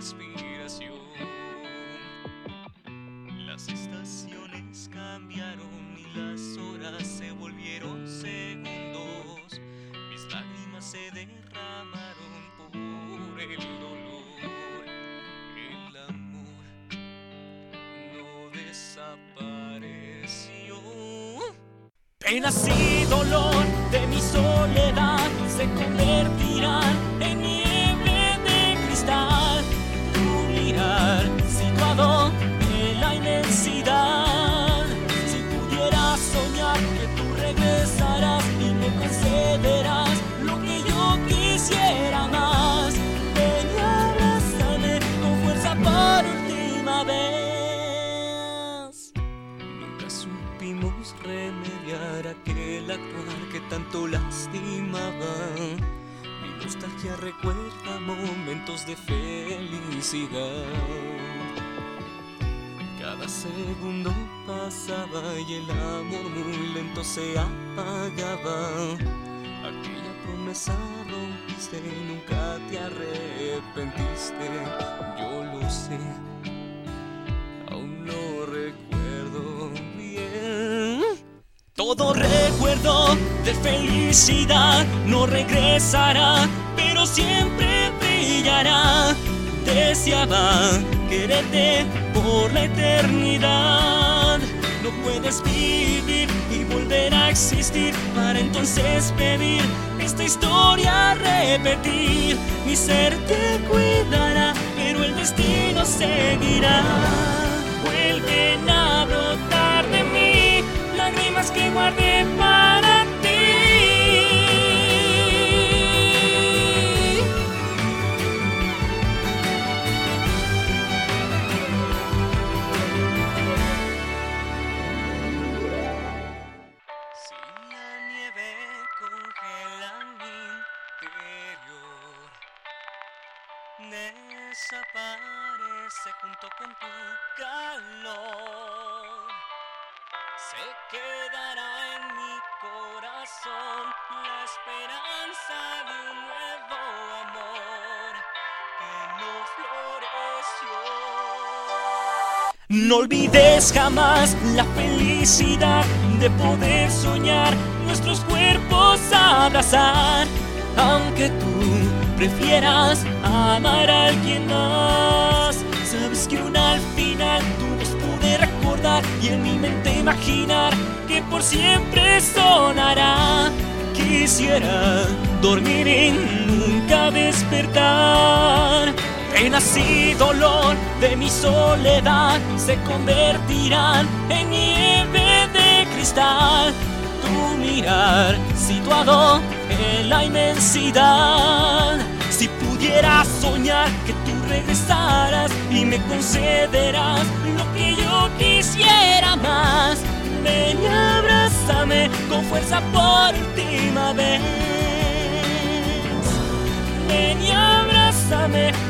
respiración. Las estaciones cambiaron y las horas se volvieron segundos. Mis lágrimas se derramaron por el dolor. El amor no desapareció. Penas y dolor de mi soledad se convertirán en nieve de cristal. Tu mirar situado en la inmensidad. Si pudiera soñar que tú regresarás y me concederás lo que yo quisiera más, ven y abrázame con fuerza por última vez. Nunca supimos remediar aquel actuar que tanto lastimaba. Mi nostalgia recuerda momentos de felicidad. Cada segundo pasaba y el amor muy lento se apagaba. Aquella promesa rompiste y nunca te arrepentiste. Yo lo sé, aún no recuerdo bien. Todo recuerdo de felicidad no regresará, pero siempre brillará. Deseaba quererte por la eternidad. No puedes vivir y volver a existir para entonces pedir esta historia repetir. Mi ser te cuidará, pero el destino seguirá. Vuelven a brotar de mí lágrimas que guardé para ti. Si la nieve congela mi interior, desaparece junto con tu calor. Se quedará en mi corazón la esperanza de un nuevo amor que no floreció. No olvides jamás la felicidad de poder soñar, nuestros cuerpos abrazar. Aunque tú prefieras amar a alguien más, sabes que al final tu voz pude recordar y en mi mente imaginar que por siempre sonará. Quisiera dormir y nunca despertar. Penas y dolor de mi soledad se convertirán en nieve de cristal. Tu mirar situado en la inmensidad. Si pudiera soñar que tú regresaras y me concederás lo que yo quisiera más, ven y abrázame con fuerza por última vez. Ven y abrázame